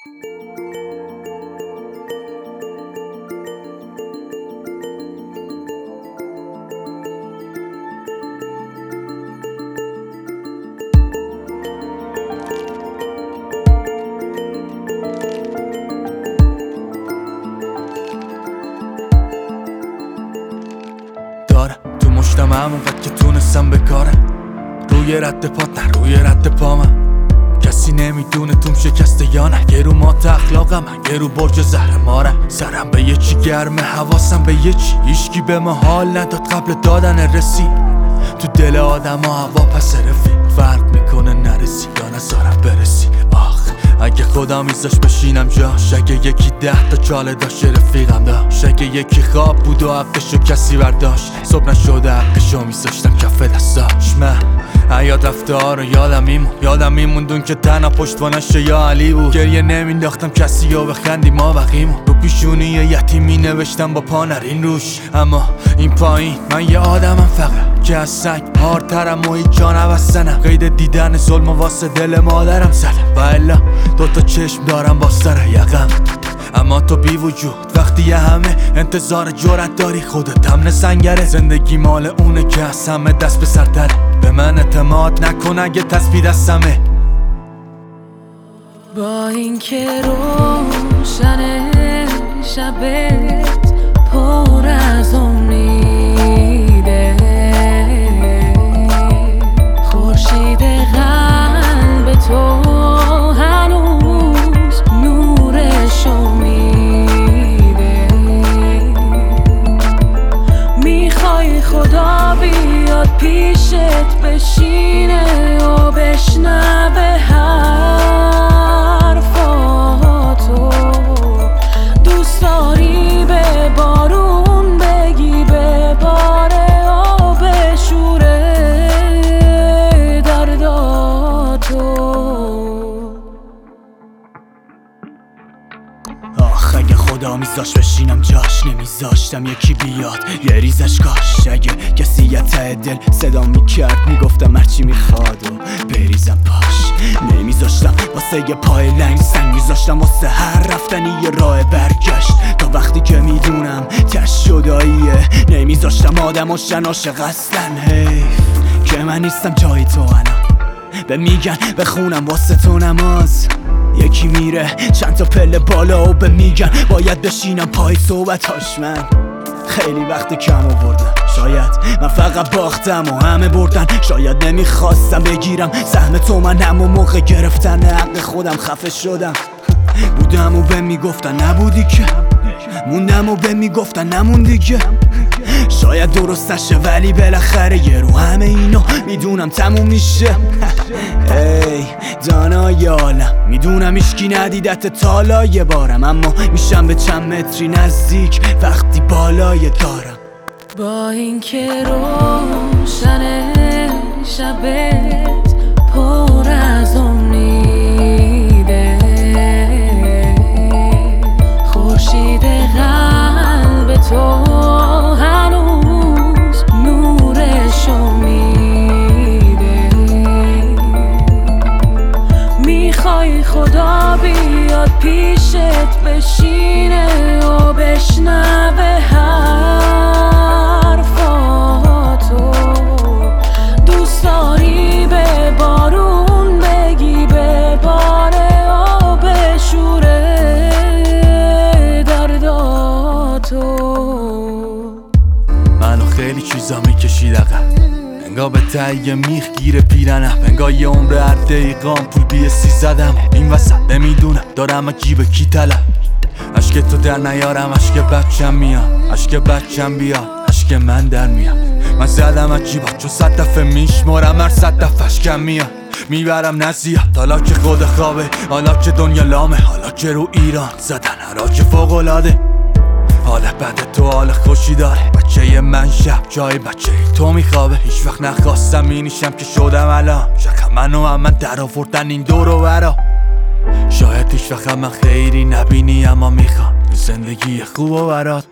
دارم تو مشتم همونقدر که تونستم بکارم، روی رد پات نه روی رد پا من. کسی نمیدونه توم شکسته یا نه، یه رو مات اخلاقم من، یه رو برج زهر مارم. سرم به یه چی گرمه، حواسم به یه چی، هیچکی به ما حال نداد قبل دادن رسید. تو دل آدم ها هوا پس رفیق، فرق میکنه نرسی یا نذارم برسی. اگه خدا میذاش بشینم جاش، اگه یکی 10 تا چاله داشت رفیقم داشت، اگه یکی خواب بود و حقشو کسی برداشت، صبح نشده حقشو میذاشتم کف دستاش. من حیات رفته ها رو یادم میموندون که تنها پشتوانش یا علی بود. گریه نمینداختم کسی و بخندی ما بقیمون، رو پیشونی یتیمی نوشتم با پا نرین روش. اما این پایین من یه آدمم فقط که از سنگ هارترم و هیچ جا نبستنم. قید دیدن ظلم و واسه دل مادرم زدم و الا 2 تا چشم دارم با سر یقم. اما تو بی وجود وقتی یه همه انتظار جرأت داری، خودت هم سنگره. زندگی مال اونه که از همه دست به سرتره، به من اعتماد نکن اگه تسبیح دستمه. با اینکه روشن شبت پر از امیده، خورشید قلب تو هنوز نورشو میده. میخوای خدا بیاد پیشت بشینه و بشنوه حرفاتو، دوست داری به بارون بگی بباره و بشوره درداتو. اگه خدا میذاش بشینم جاش، نمیذاشتم یکی بیاد یه ریزش کاش. اگه کسی یه ته دل صدا میکرد میگفتم هرچی میخواد و بریزم پاش. نمیذاشتم واسه یه پای لنگ سنگ، میذاشتم واسه هر رفتنی یه راه برگشت. تا وقتی که میدونم تش جداییه، نمیذاشتم آدم و عاشق اصلن. حیف که من نیستم جای تو الان، به میگن بخونم واسه تو نماز. یکی میره چند تا پله بالا و به میگن باید بشینم پای صحبتاش. من خیلی وقت کم آوردم، شاید من فقط باختم و همه بردن. شاید نمیخواستم بگیرم سهم تو، من همون موقع گرفتن حق خودم خفه شدم. بودم و به میگفتن نبودی که، موندم و به میگفتن نموندی که. شاید درست نشه ولی بالاخره یه رو همه اینا میدونم تموم میشه. ای دانای عالم میدونم هیچکی ندیدت تالا یه بارم، اما میشم به چند متری نزدیک وقتی بالای دارم. با اینکه روشن شبت پر از امیده، خورشید قلب تو هنوز نورشو میده. میخوای خدا بیاد پیشت بشینه و بشنوه حرفاتو، دوست داری به بارون بگی بباره و بشوره درداتو. منو خیلی چیزا میکشید عقب، انگار به تهیه میخ گیره پیرنم، انگار یه عمر هر دقیقام پول بیسی زدم. این وسط نمیدونم دارم از جیب کی طلب، عشق تو در نیارم عشق بچم میاد، عشق بچم بیاد عشق من در میاد. من زدم از جیبم چون 100 دفعه میشمارم، هر 100 دفعهش کم میاد. میبرم نزیاد حالا که خود خوابه، حالا که دنیا لامه، حالا که رو ایران زدن حراج فوق‌العاده. حال بد تو حال خوشی داره، بچه من شب جای بچه تو میخوابه. هیچ وقت نخواستم اینیشم که شدم الان، شکم منو هم من در آوردن این دور و برا. شاید هیچ وقت من خیری نبینی اما میخوام زندگی خوب و برات.